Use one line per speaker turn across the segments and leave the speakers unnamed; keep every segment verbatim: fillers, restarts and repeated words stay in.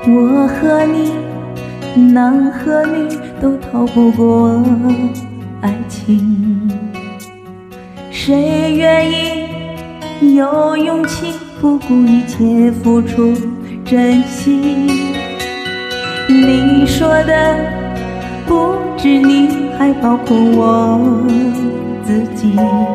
我和你，男和女都逃不过爱情。谁愿意有勇气不顾一切付出真心？你说的不止你，还包括我自己。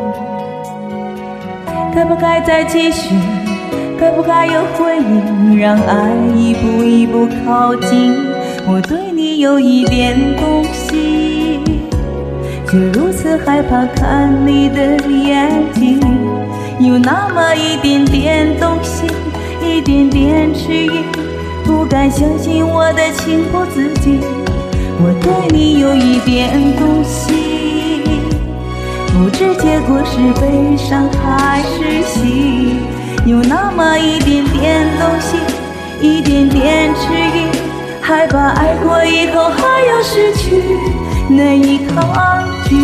该不该再继续？该不该有回应？让爱一步一步靠近。我对你有一点动心，却如此害怕看你的眼睛，有那么一点点动心，一点点迟疑，不敢相信我的情不自禁。我对你有一点动心，不知结果是悲伤还是喜，有那么一点点动心，一点点迟疑，害怕爱过以后还要失去，难以抗拒。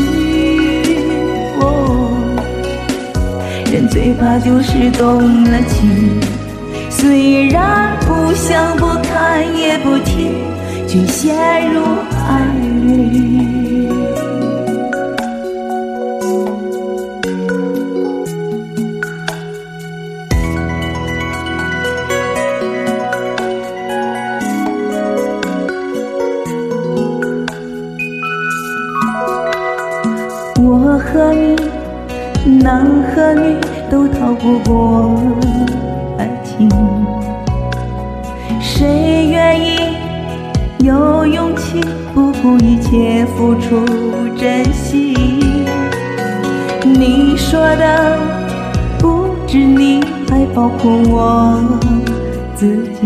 哦，人最怕就是动了情，虽然不想不看也不听，却陷入爱里。我和你，男和女都逃不过爱情。谁愿意有勇气不顾一切付出真心？你说的不止你，还包括我自己。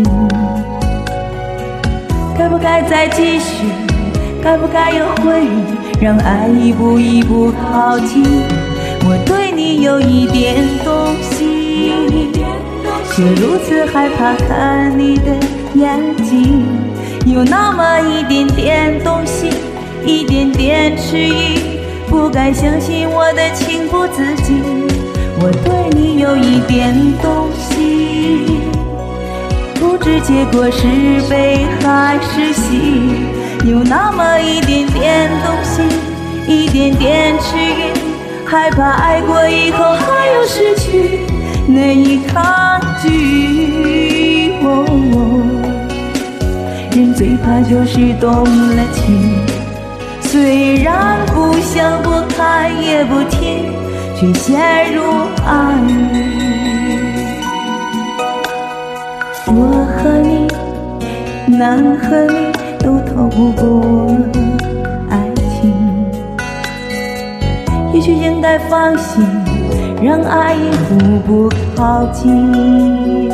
该不该再继续？该不该有回应？让爱一步一步靠近。我对你有一点动心，却如此害怕看你的眼睛，有那么一点点动心，一点点迟疑，不敢相信我的情不自禁。我对你有一点动心，不知结果是悲还是喜，有那么一点点动心，一点点迟疑，害怕爱过以后还要失去，难以抗拒。哦，人最怕就是动了情，虽然不想不看也不听，却陷入爱里。我和你，男和女都逃不过爱情，也许应该放心，让爱一步步靠近。